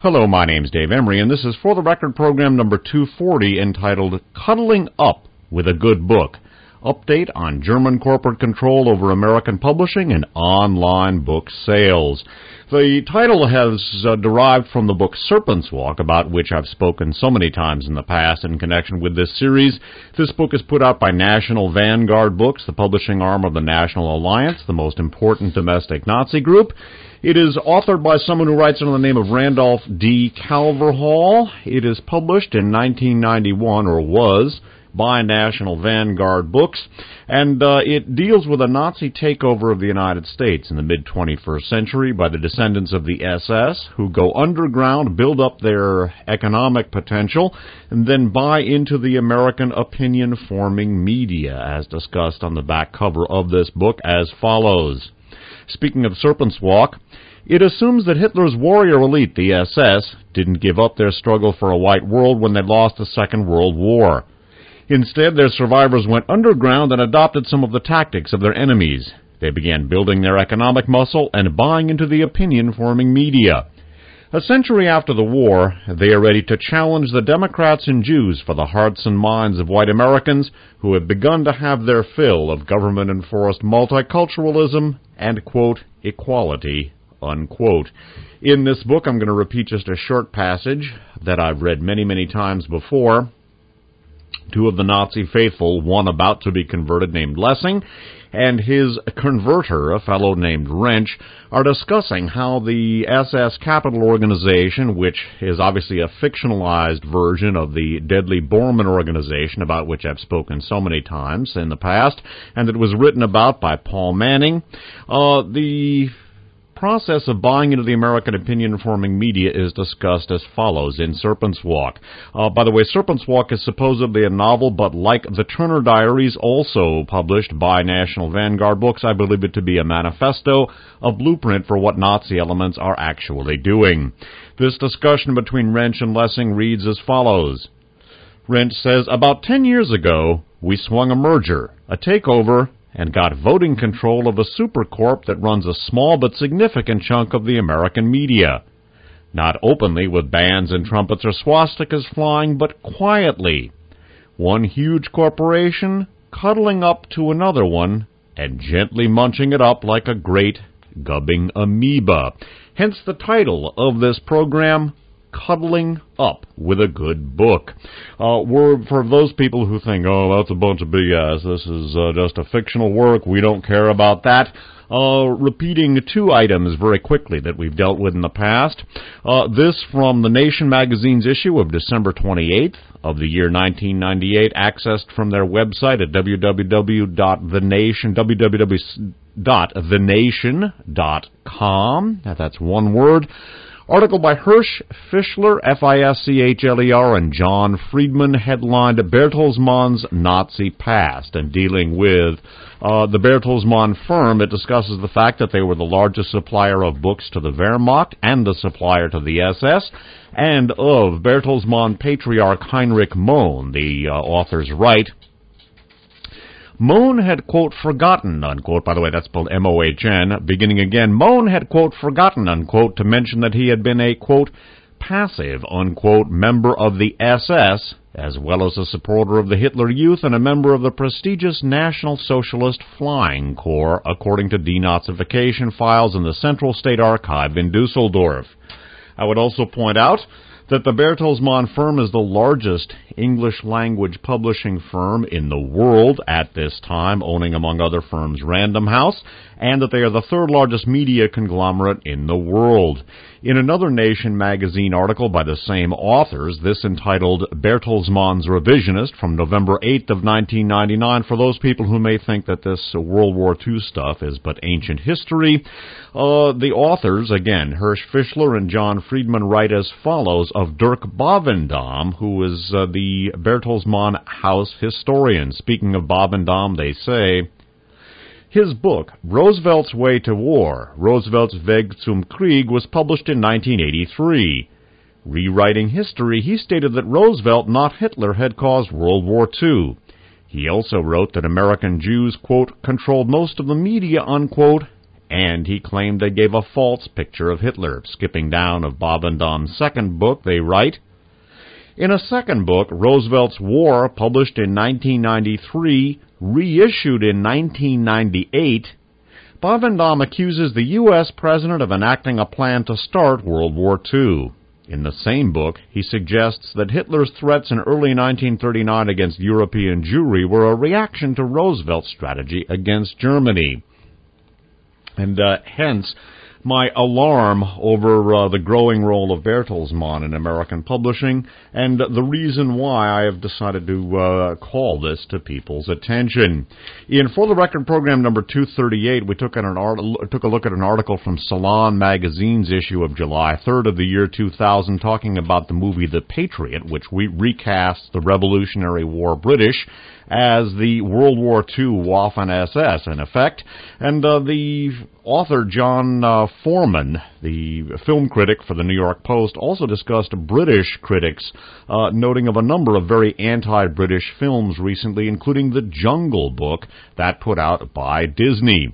Hello, my name's Dave Emery, and this is For the Record program number 240 entitled Cuddling Up with a Good Book. Update on German corporate control over American publishing and online book sales. The title has derived from the book Serpent's Walk, about which I've spoken so many times in the past in connection with this series. This book is put out by National Vanguard Books, the publishing arm of the National Alliance, the most important domestic Nazi group. It is authored by someone who writes under the name of Randolph D. Calverhall. It is published in 1991, or was, by National Vanguard Books, and it deals with a Nazi takeover of the United States in the mid-21st century by the descendants of the SS, who go underground, build up their economic potential, and then buy into the American opinion-forming media, as discussed on the back cover of this book, as follows. Speaking of Serpent's Walk, it assumes that Hitler's warrior elite, the SS, didn't give up their struggle for a white world when they lost the Second World War. Instead, their survivors went underground and adopted some of the tactics of their enemies. They began building their economic muscle and buying into the opinion-forming media. A century after the war, they are ready to challenge the Democrats and Jews for the hearts and minds of white Americans who have begun to have their fill of government-enforced multiculturalism and, quote, equality, unquote. In this book, I'm going to repeat just a short passage that I've read many, many times before. Two of the Nazi faithful, one about to be converted named Lessing, and his converter, a fellow named Wrench, are discussing how the SS Capital Organization, which is obviously a fictionalized version of the deadly Bormann Organization, about which I've spoken so many times in the past, and it was written about by Paul Manning, the process of buying into the American opinion-forming media is discussed as follows in Serpent's Walk. By the way, Serpent's Walk is supposedly a novel, but like the Turner Diaries, also published by National Vanguard Books, I believe it to be a manifesto, a blueprint for what Nazi elements are actually doing. This discussion between Wrench and Lessing reads as follows. Wrench says, about 10 years ago, we swung a merger, a takeover, and got voting control of a supercorp that runs a small but significant chunk of the American media. Not openly with bands and trumpets or swastikas flying, but quietly. One huge corporation cuddling up to another one and gently munching it up like a great gubbing amoeba. Hence the title of this program, Cuddling Up with a Good Book. For those people who think, oh, that's a bunch of BS, this is just a fictional work, we don't care about that, repeating two items very quickly that we've dealt with in the past. This from the Nation magazine's issue of December 28th of the year 1998, accessed from their website at www.thenation.com. That's one word. Article by Hirsch Fischler, Fischler, and John Friedman, headlined Bertelsmann's Nazi Past. And dealing with the Bertelsmann firm, it discusses the fact that they were the largest supplier of books to the Wehrmacht and the supplier to the SS, and of Bertelsmann patriarch Heinrich Mohn. The authors write, Mohn had, quote, forgotten, unquote, by the way, that's spelled M-O-H-N, beginning again, Mohn had, quote, forgotten, unquote, to mention that he had been a, quote, passive, unquote, member of the SS, as well as a supporter of the Hitler Youth and a member of the prestigious National Socialist Flying Corps, according to denazification files in the Central State Archive in Dusseldorf. I would also point out that the Bertelsmann firm is the largest English-language publishing firm in the world at this time, owning, among other firms, Random House, and that they are the third largest media conglomerate in the world. In another Nation magazine article by the same authors, this entitled Bertelsmann's Revisionist from November 8th of 1999, for those people who may think that this World War II stuff is but ancient history, the authors, again, Hirsch Fischler and John Friedman, write as follows of Dirk Bovendam, who is the Bertelsmann House historian. Speaking of Bovendam, they say, his book, Roosevelt's Way to War, Roosevelt's Weg zum Krieg, was published in 1983. Rewriting history, he stated that Roosevelt, not Hitler, had caused World War II. He also wrote that American Jews, quote, controlled most of the media, unquote, and he claimed they gave a false picture of Hitler. Skipping down of Bob and Dom's second book, they write, in a second book, Roosevelt's War, published in 1993, reissued in 1998, Bob and Dom accuses the U.S. president of enacting a plan to start World War II. In the same book, he suggests that Hitler's threats in early 1939 against European Jewry were a reaction to Roosevelt's strategy against Germany. And hence, my alarm over the growing role of Bertelsmann in American publishing, and the reason why I have decided to call this to people's attention. In For the Record program number 238, we took a look at an article from Salon Magazine's issue of July 3rd of the year 2000, talking about the movie The Patriot, which recasts the Revolutionary War British as the World War II Waffen-SS, in effect. And the author, John Foreman, the film critic for the New York Post, also discussed British critics, noting of a number of very anti-British films recently, including The Jungle Book, that put out by Disney.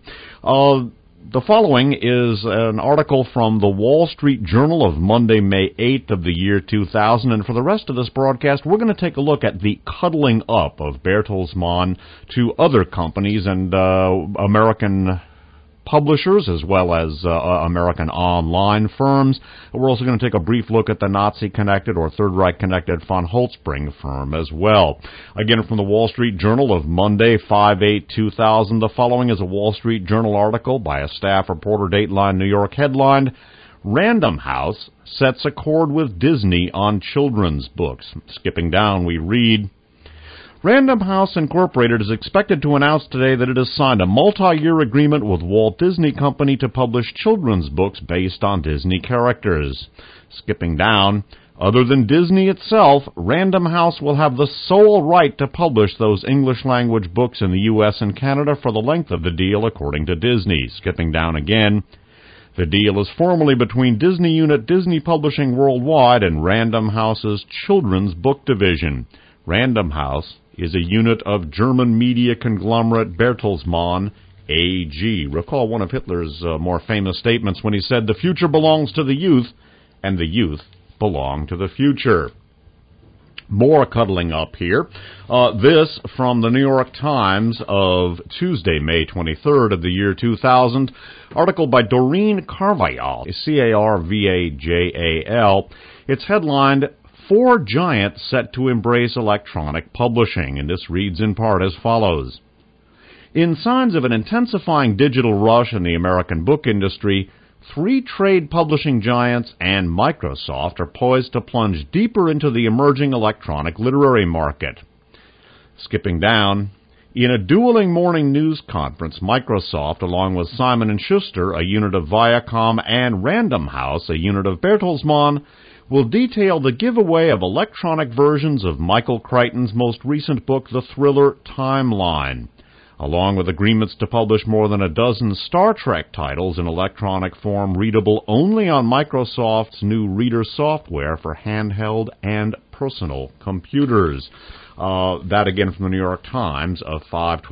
The following is an article from the Wall Street Journal of Monday, May 8th of the year 2000, and for the rest of this broadcast, we're going to take a look at the cuddling up of Bertelsmann to other companies and American publishers, as well as American online firms. We're also going to take a brief look at the Nazi-connected or Third Reich-connected von Holtzbring firm as well. Again, from the Wall Street Journal of Monday, 5/8/2000, the following is a Wall Street Journal article by a staff reporter, Dateline New York, headlined, Random House sets accord with Disney on children's books. Skipping down, we read, Random House Incorporated is expected to announce today that it has signed a multi-year agreement with Walt Disney Company to publish children's books based on Disney characters. Skipping down, other than Disney itself, Random House will have the sole right to publish those English-language books in the U.S. and Canada for the length of the deal, according to Disney. Skipping down again, the deal is formally between Disney unit Disney Publishing Worldwide and Random House's children's book division. Random House is a unit of German media conglomerate Bertelsmann AG. Recall one of Hitler's more famous statements when he said, the future belongs to the youth, and the youth belong to the future. More cuddling up here. This from the New York Times of Tuesday, May 23rd of the year 2000. Article by Doreen Carvajal, Carvajal. It's headlined, 4 giants set to embrace electronic publishing, and this reads in part as follows. In signs of an intensifying digital rush in the American book industry, 3 trade publishing giants and Microsoft are poised to plunge deeper into the emerging electronic literary market. Skipping down, in a dueling morning news conference, Microsoft, along with Simon & Schuster, a unit of Viacom, and Random House, a unit of Bertelsmann, will detail the giveaway of electronic versions of Michael Crichton's most recent book, the thriller Timeline, along with agreements to publish more than a dozen Star Trek titles in electronic form readable only on Microsoft's new Reader software for handheld and personal computers. That again from the New York Times of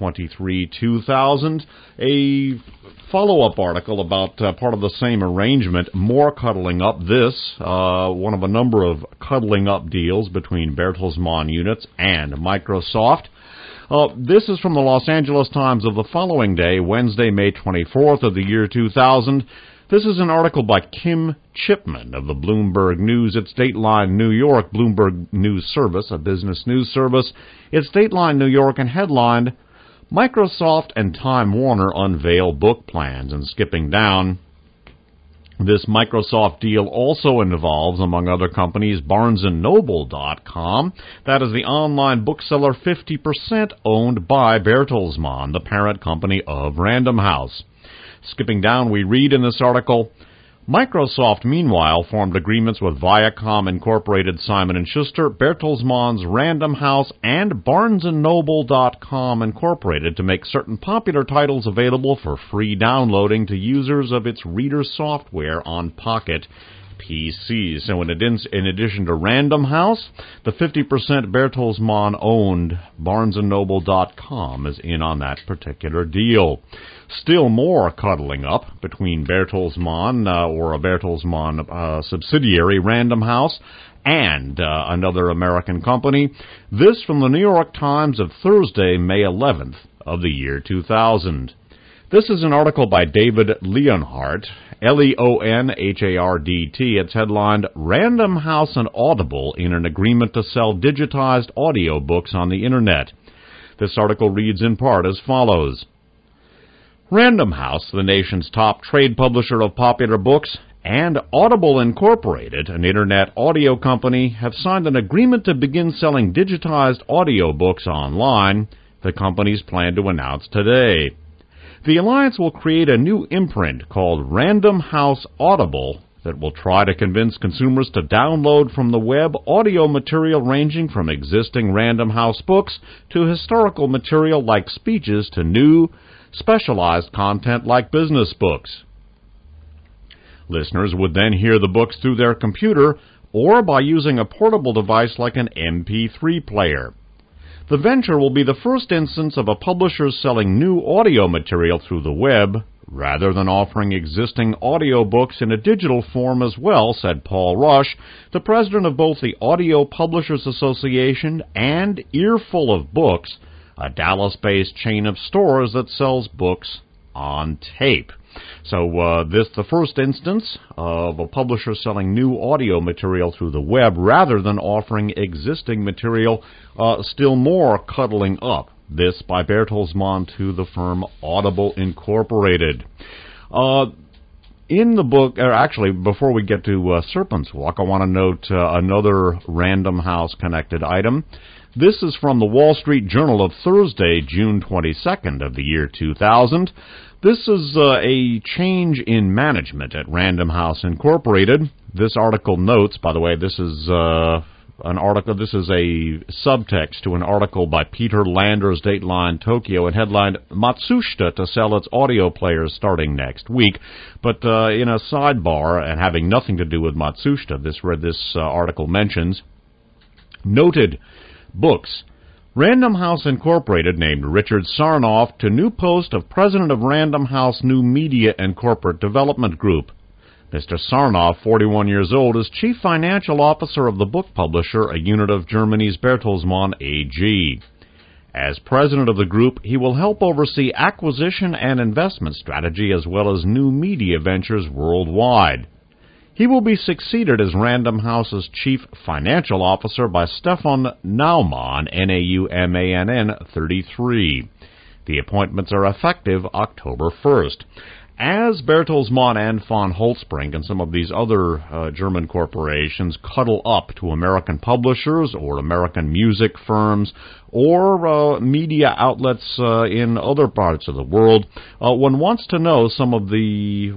5/23/2000. A follow-up article about part of the same arrangement, more cuddling up. This, one of a number of cuddling up deals between Bertelsmann units and Microsoft. This is from the Los Angeles Times of the following day, Wednesday, May 24th of the year 2000. This is an article by Kim Chipman of the Bloomberg News. It's Dateline New York, Bloomberg News Service, a business news service. It's Dateline New York and headlined, Microsoft and Time Warner unveil book plans. And skipping down, this Microsoft deal also involves, among other companies, BarnesandNoble.com. That is the online bookseller 50% owned by Bertelsmann, the parent company of Random House. Skipping down, we read in this article, Microsoft, meanwhile, formed agreements with Viacom Incorporated, Simon & Schuster, Bertelsmann's Random House, and BarnesandNoble.com Incorporated to make certain popular titles available for free downloading to users of its Reader software on Pocket PCs. So in addition to Random House, the 50% Bertelsmann-owned BarnesandNoble.com is in on that particular deal. Still more cuddling up between Bertelsmann, or a Bertelsmann subsidiary, Random House, and another American company. This from the New York Times of Thursday, May 11th of the year 2000. This is an article by David Leonhardt, Leonhardt. It's headlined, Random House and Audible in an agreement to sell digitized audiobooks on the Internet. This article reads in part as follows. Random House, the nation's top trade publisher of popular books, and Audible Incorporated, an Internet audio company, have signed an agreement to begin selling digitized audiobooks online, the companies plan to announce today. The alliance will create a new imprint called Random House Audible that will try to convince consumers to download from the web audio material ranging from existing Random House books to historical material like speeches to new, specialized content like business books. Listeners would then hear the books through their computer or by using a portable device like an MP3 player. The venture will be the first instance of a publisher selling new audio material through the web, rather than offering existing audiobooks in a digital form as well, said Paul Rush, the president of both the Audio Publishers Association and Earful of Books, a Dallas-based chain of stores that sells books on tape. So this the first instance of a publisher selling new audio material through the web rather than offering existing material, still more cuddling up. This by Bertelsmann to the firm Audible Incorporated. In the book, or actually, before we get to Serpent's Walk, I want to note another Random House connected item. This is from the Wall Street Journal of Thursday, June 22nd of the year 2000. This is a change in management at Random House Incorporated. This article notes, by the way, this is an article. This is a subtext to an article by Peter Landers, Dateline Tokyo, and headlined Matsushita to sell its audio players starting next week. But in a sidebar, and having nothing to do with Matsushita, this article mentions noted books. Random House Incorporated named Richard Sarnoff to new post of president of Random House New Media and Corporate Development Group. Mr. Sarnoff, 41 years old, is chief financial officer of the book publisher, a unit of Germany's Bertelsmann AG. As president of the group, he will help oversee acquisition and investment strategy as well as new media ventures worldwide. He will be succeeded as Random House's chief financial officer by Stefan Naumann, Naumann, 33. The appointments are effective October 1st. As Bertelsmann and von Holtzbrinck and some of these other German corporations cuddle up to American publishers or American music firms or media outlets in other parts of the world, one wants to note, some of the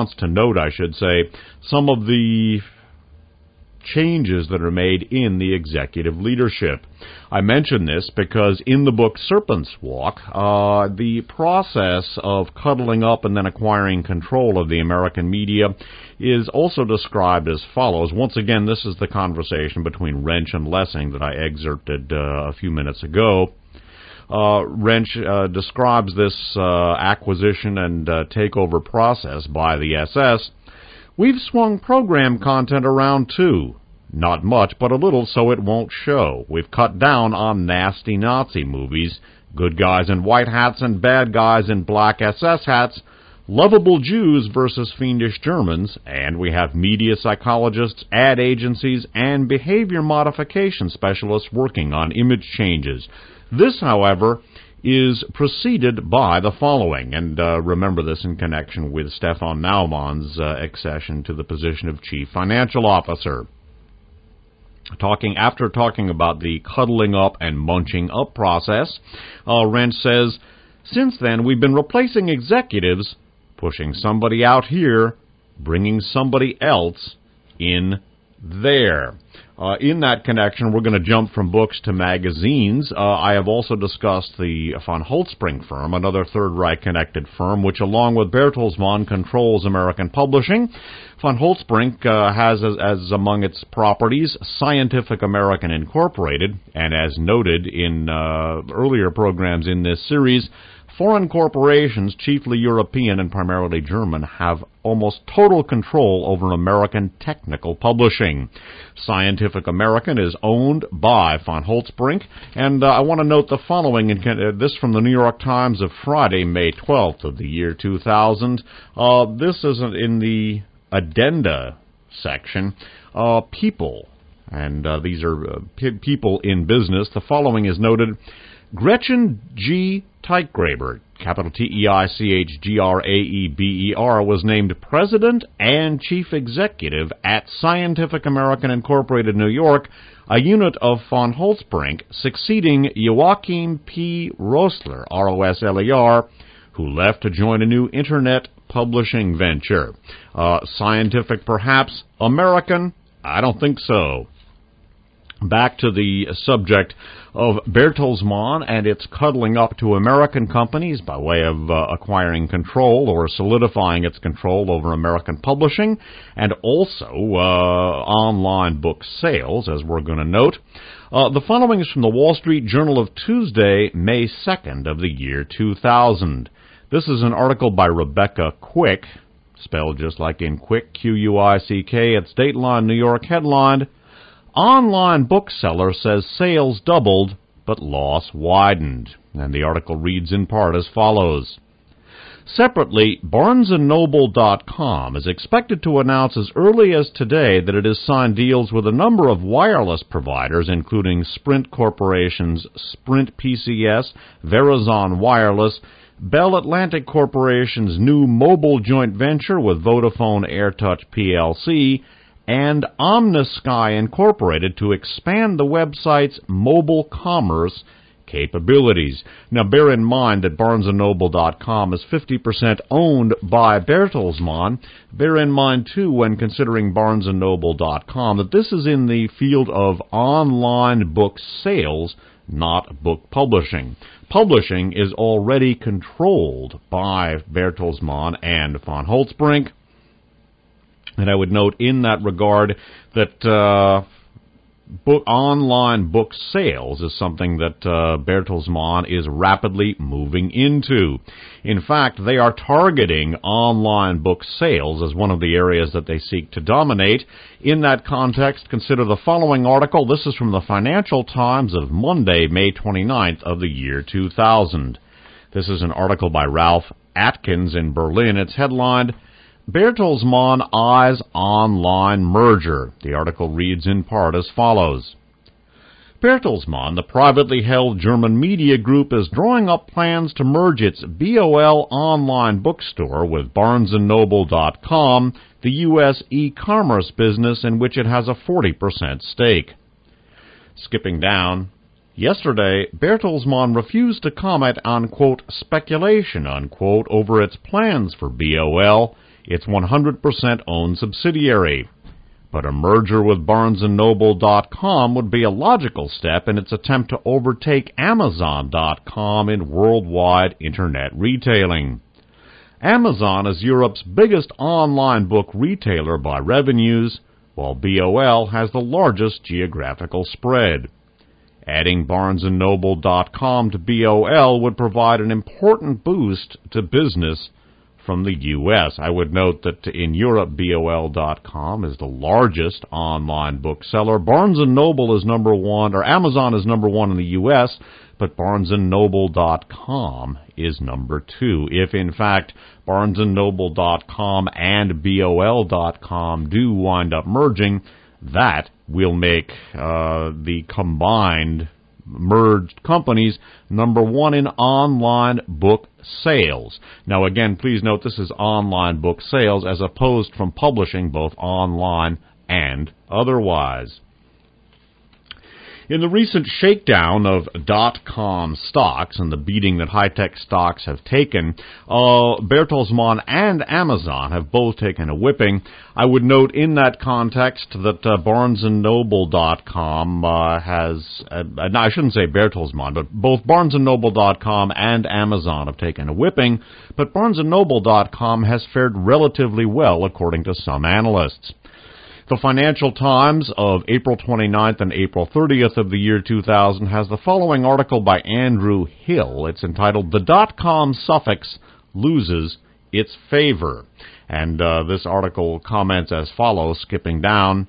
changes that are made in the executive leadership. I mention this because in the book Serpent's Walk, the process of cuddling up and then acquiring control of the American media is also described as follows. Once again, this is the conversation between Wrench and Lessing that I excerpted a few minutes ago. Wrench describes this acquisition and takeover process by the SS. We've swung program content around, too. Not much, but a little so it won't show. We've cut down on nasty Nazi movies, good guys in white hats and bad guys in black SS hats, lovable Jews versus fiendish Germans, and we have media psychologists, ad agencies, and behavior modification specialists working on image changes. This, however, is preceded by the following, and remember this in connection with Stefan Naumann's accession to the position of Chief Financial Officer. After talking about the cuddling up and munching up process, Wrench says, since then we've been replacing executives, pushing somebody out here, bringing somebody else in there. In that connection, we're going to jump from books to magazines. I have also discussed the von Holtzbrinck firm, another Third Reich-connected firm, which along with Bertelsmann controls American publishing. Von Holtzbrinck has as among its properties Scientific American Incorporated, and as noted in earlier programs in this series, foreign corporations, chiefly European and primarily German, have almost total control over American technical publishing. Scientific American is owned by von Holtzbrinck, and I want to note the following, this from the New York Times of Friday, May 12th of the year 2000. This is in the addenda section. People, and these are people in business. The following is noted. Gretchen G. Teichgraber, capital Teichgraeber, was named President and Chief Executive at Scientific American Incorporated, New York, a unit of von Holtzbrinck, succeeding Joachim P. Rosler, R-O-S-L-E-R, who left to join a new Internet publishing venture. Scientific, perhaps. American? I don't think so. Back to the subject of Bertelsmann and its cuddling up to American companies by way of acquiring control or solidifying its control over American publishing and also online book sales, as we're going to note. The following is from the Wall Street Journal of Tuesday, May 2nd of the year 2000. This is an article by Rebecca Quick, spelled just like in Quick, Q-U-I-C-K, at Dateline New York, headlined, Online bookseller says sales doubled, but loss widened. And the article reads in part as follows. Separately, BarnesandNoble.com is expected to announce as early as today that it has signed deals with a number of wireless providers, including Sprint Corporation's Sprint PCS, Verizon Wireless, Bell Atlantic Corporation's new mobile joint venture with Vodafone AirTouch PLC, and OmniSky Incorporated to expand the website's mobile commerce capabilities. Now, bear in mind that BarnesandNoble.com is 50% owned by Bertelsmann. Bear in mind, too, when considering BarnesandNoble.com, that this is in the field of online book sales, not book publishing. Publishing is already controlled by Bertelsmann and von Holtzbrinck. And I would note in that regard that online book sales is something that Bertelsmann is rapidly moving into. In fact, they are targeting online book sales as one of the areas that they seek to dominate. In that context, consider the following article. This is from the Financial Times of Monday, May 29th of the year 2000. This is an article by Ralph Atkins in Berlin. It's headlined, Bertelsmann eyes online merger. The article reads in part as follows. Bertelsmann, the privately held German media group, is drawing up plans to merge its BOL online bookstore with BarnesandNoble.com, the U.S. e-commerce business in which it has a 40% stake. Skipping down, yesterday, Bertelsmann refused to comment on, quote, speculation, unquote, over its plans for BOL, its 100% owned subsidiary. But a merger with BarnesandNoble.com would be a logical step in its attempt to overtake Amazon.com in worldwide Internet retailing. Amazon is Europe's biggest online book retailer by revenues, while BOL has the largest geographical spread. Adding BarnesandNoble.com to BOL would provide an important boost to business from the U.S. I would note that in Europe, BOL.com is the largest online bookseller. Barnes & Noble is number one, or Amazon is number one in the U.S., but BarnesandNoble.com is number two. If, in fact, BarnesandNoble.com and BOL.com do wind up merging, that will make the combined merged companies number one in online book sales. Now, again, please note this is online book sales as opposed from publishing both online and otherwise. In the recent shakedown of dot-com stocks and the beating that high-tech stocks have taken, Bertelsmann and Amazon have both taken a whipping. I would note in that context that BarnesandNoble.com has, no, I shouldn't say Bertelsmann, but both BarnesandNoble.com and Amazon have taken a whipping, but BarnesandNoble.com has fared relatively well, according to some analysts. The Financial Times of April 29th and April 30th of the year 2000 has the following article by Andrew Hill. It's entitled, "The Dot-Com Suffix Loses Its Favor." And this article comments as follows, skipping down.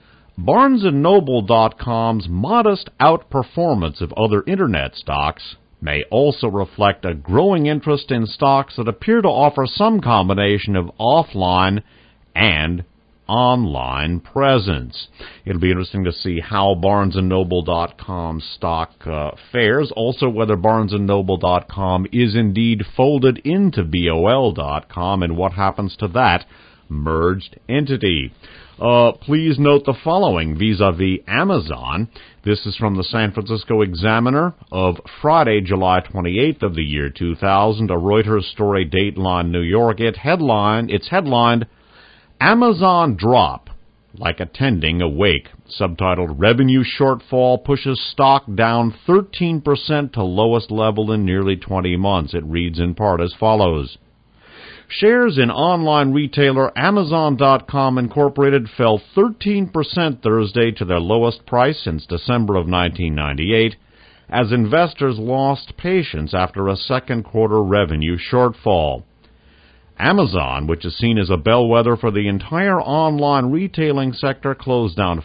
BarnesandNoble.com's modest outperformance of other Internet stocks may also reflect a growing interest in stocks that appear to offer some combination of offline and online presence. It'll be interesting to see how BarnesandNoble.com stock fares, also whether BarnesandNoble.com is indeed folded into BOL.com and what happens to that merged entity. Please note the following vis-a-vis Amazon. This is from the San Francisco Examiner of Friday, July 28th of the year 2000, a Reuters story, Dateline, New York. It's headlined, "Amazon Drop Like Attending a Wake," subtitled, "Revenue Shortfall Pushes Stock Down 13% to Lowest Level in Nearly 20 Months. It reads in part as follows. Shares in online retailer Amazon.com Incorporated fell 13% Thursday to their lowest price since December of 1998, as investors lost patience after a second quarter revenue shortfall. Amazon, which is seen as a bellwether for the entire online retailing sector, closed down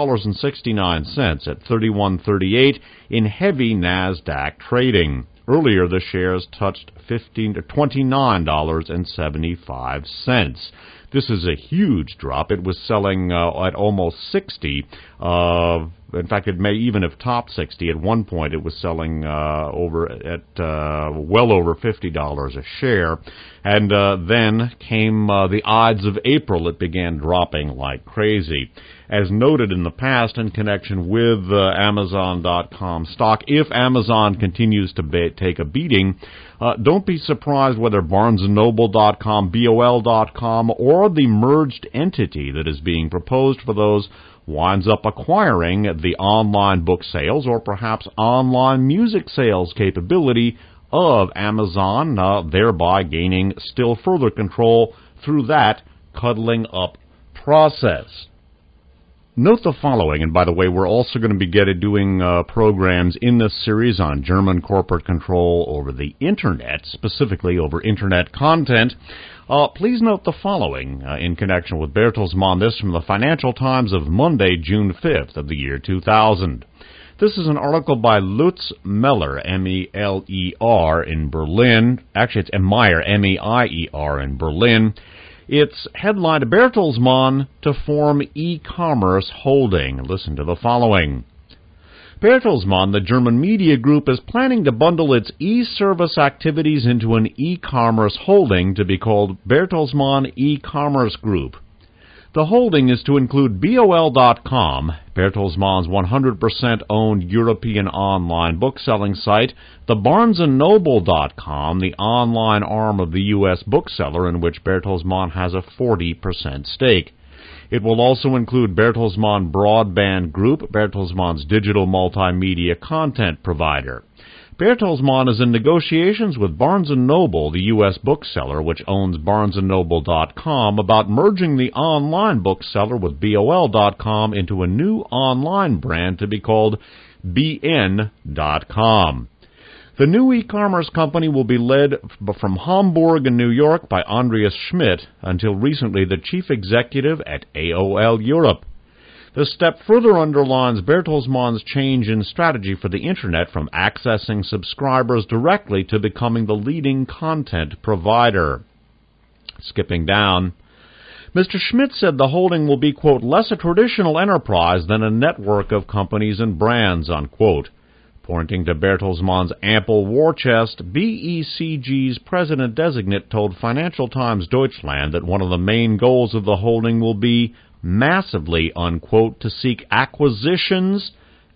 $4.69 at $31.38 in heavy NASDAQ trading. Earlier, the shares touched $29.75. This is a huge drop. It was selling at almost 60. In fact, it may even have topped 60. At one point, it was selling well over $50 a share. And then came the Ides of April. It began dropping like crazy. As noted in the past in connection with Amazon.com stock, if Amazon continues to take a beating, don't be surprised whether BarnesandNoble.com, BOL.com, or the merged entity that is being proposed for those winds up acquiring the online book sales or perhaps online music sales capability of Amazon, thereby gaining still further control through that cuddling up process. Note the following, and by the way, we're also going to be doing programs in this series on German corporate control over the Internet, specifically over Internet content. Please note the following in connection with Bertelsmann. This from the Financial Times of Monday, June 5th of the year 2000. This is an article by Lutz Meller, M-E-L-E-R, in Berlin. Actually, it's Meyer, M-E-I-E-R, in Berlin. It's headlined, Bertelsmann to form e-commerce holding. Listen to the following. Bertelsmann, the German media group, is planning to bundle its e-service activities into an e-commerce holding to be called Bertelsmann E-Commerce Group. The holding is to include BOL.com, Bertelsmann's 100% owned European online bookselling site, the BarnesandNoble.com, the online arm of the U.S. bookseller in which Bertelsmann has a 40% stake. It will also include Bertelsmann Broadband Group, Bertelsmann's digital multimedia content provider. Bertelsmann is in negotiations with Barnes & Noble, the U.S. bookseller, which owns BarnesandNoble.com, about merging the online bookseller with BOL.com into a new online brand to be called BN.com. The new e-commerce company will be led from Hamburg and New York by Andreas Schmidt, until recently the chief executive at AOL Europe. This step further underlines Bertelsmann's change in strategy for the Internet from accessing subscribers directly to becoming the leading content provider. Skipping down, Mr. Schmidt said the holding will be, quote, less a traditional enterprise than a network of companies and brands, unquote. Pointing to Bertelsmann's ample war chest, BECG's president-designate told Financial Times Deutschland that one of the main goals of the holding will be massively, unquote, to seek acquisitions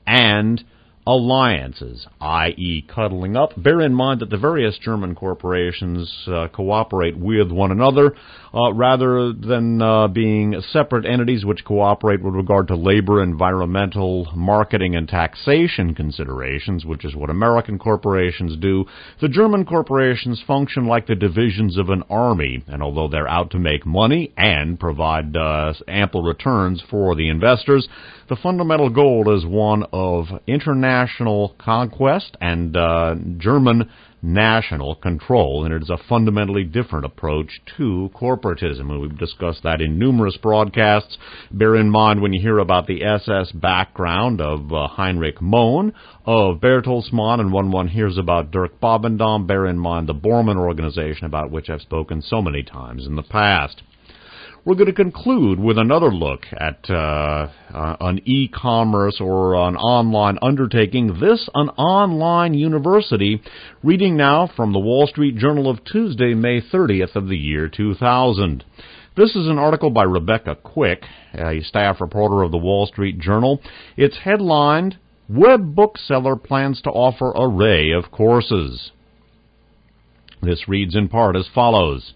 and alliances, i.e. cuddling up. Bear in mind that the various German corporations cooperate with one another rather than being separate entities which cooperate with regard to labor, environmental, marketing, and taxation considerations, which is what American corporations do. The German corporations function like the divisions of an army, and although they're out to make money and provide ample returns for the investors, the fundamental goal is one of international conquest and German national control, and it is a fundamentally different approach to corporatism, and we've discussed that in numerous broadcasts. Bear in mind when you hear about the SS background of Heinrich Mohn, of Bertelsmann, and when one hears about Dirk Bobendam, bear in mind the Bormann organization, about which I've spoken so many times in the past. We're going to conclude with another look at an e-commerce or an online undertaking. This, an online university. Reading now from the Wall Street Journal of Tuesday, May 30th of the year 2000. This is an article by Rebecca Quick, a staff reporter of the Wall Street Journal. It's headlined, "Web Bookseller Plans to Offer Array of Courses." This reads in part as follows.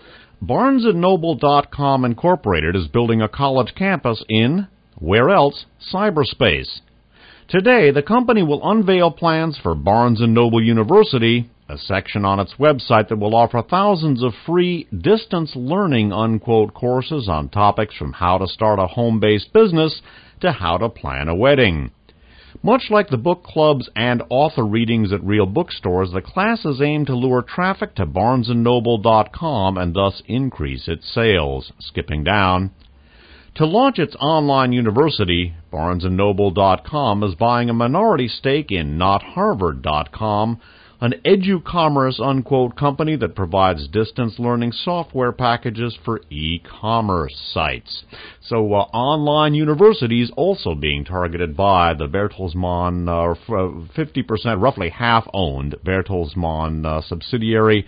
BarnesandNoble.com Incorporated is building a college campus in, where else, cyberspace. Today, the company will unveil plans for Barnes & Noble University, a section on its website that will offer thousands of free distance learning unquote courses on topics from how to start a home-based business to how to plan a wedding. Much like the book clubs and author readings at real bookstores, the classes aim to lure traffic to BarnesandNoble.com and thus increase its sales. Skipping down. To launch its online university, BarnesandNoble.com is buying a minority stake in NotHarvard.com, an edu-commerce unquote company that provides distance learning software packages for e-commerce sites. So online universities also being targeted by the Bertelsmann, 50%, roughly half owned Bertelsmann subsidiary,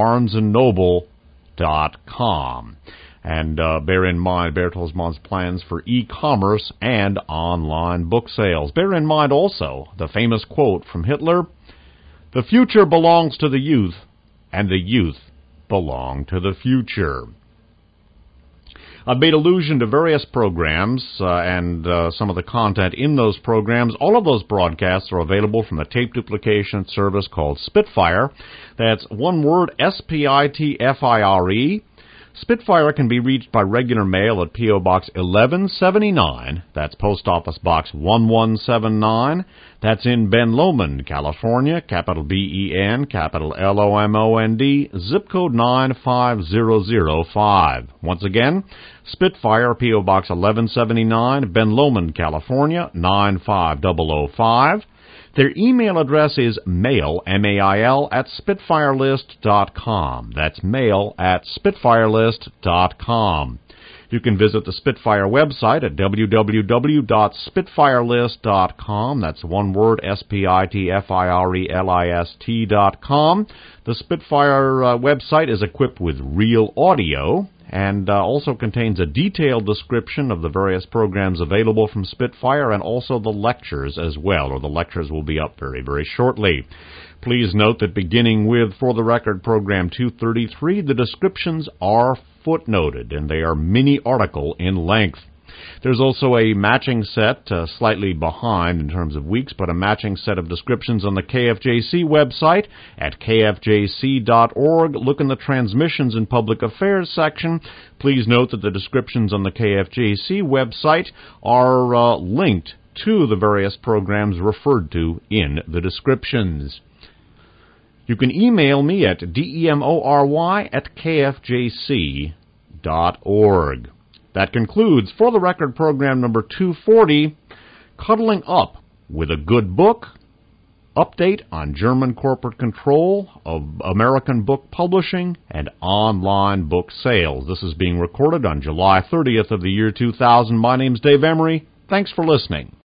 BarnesandNoble.com. And bear in mind Bertelsmann's plans for e-commerce and online book sales. Bear in mind also the famous quote from Hitler, "The future belongs to the youth, and the youth belong to the future." I've made allusion to various programs and some of the content in those programs. All of those broadcasts are available from a tape duplication service called Spitfire. That's one word, Spitfire. Spitfire can be reached by regular mail at P.O. Box 1179. That's Post Office Box 1179. That's in Ben Lomond, California, capital B-E-N, capital L-O-M-O-N-D, zip code 95005. Once again, Spitfire, P.O. Box 1179, Ben Lomond, California, 95005. Their email address is mail, M-A-I-L, at spitfirelist.com. That's mail at spitfirelist.com. You can visit the Spitfire website at www.spitfirelist.com. That's one word, spitfirelist.com. The Spitfire website is equipped with real audio and also contains a detailed description of the various programs available from Spitfire and also the lectures as well, or the lectures will be up very, very shortly. Please note that beginning with For the Record Program 233, the descriptions are footnoted, and they are mini-article in length. There's also a matching set, slightly behind in terms of weeks, but a matching set of descriptions on the KFJC website at kfjc.org. Look in the Transmissions and Public Affairs section. Please note that the descriptions on the KFJC website are linked to the various programs referred to in the descriptions. You can email me at demory@kfjc.org. That concludes For the Record Program number 240, Cuddling Up with a Good Book, update on German corporate control of American book publishing and online book sales. This is being recorded on July 30th of the year 2000. My name's Dave Emery. Thanks for listening.